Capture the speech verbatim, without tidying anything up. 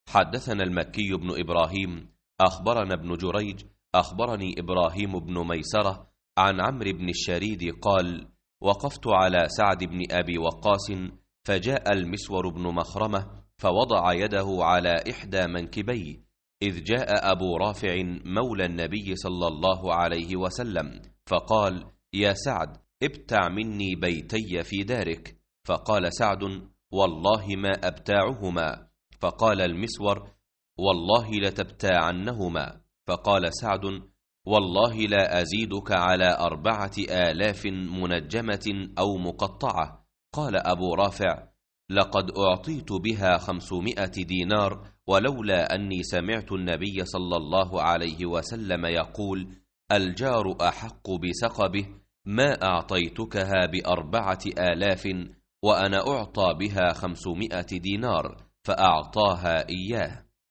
حدثنا المكي بن إبراهيم أخبرنا ابن جريج أخبرني إبراهيم بن ميسرة عن عمرو بن الشريد قال: وقفت على سعد بن أبي وقاص فجاء المسور بن مخرمة فوضع يده على إحدى منكبيه، إذ جاء أبو رافع مولى النبي صلى الله عليه وسلم فقال: يا سعد، ابتع مني بيتي في دارك. فقال سعد: والله ما أبتاعهما. فقال المسور: والله لتبتاعنهما. فقال سعد: والله لا أزيدك على أربعة آلاف منجمة أو مقطعة. قال أبو رافع: لقد أعطيت بها خمسمائة دينار، ولولا أني سمعت النبي صلى الله عليه وسلم يقول: الجار أحق بسقبه، ما أعطيتكها بأربعة آلاف وأنا أعطى بها خمسمائة دينار، فأعطاها إياه.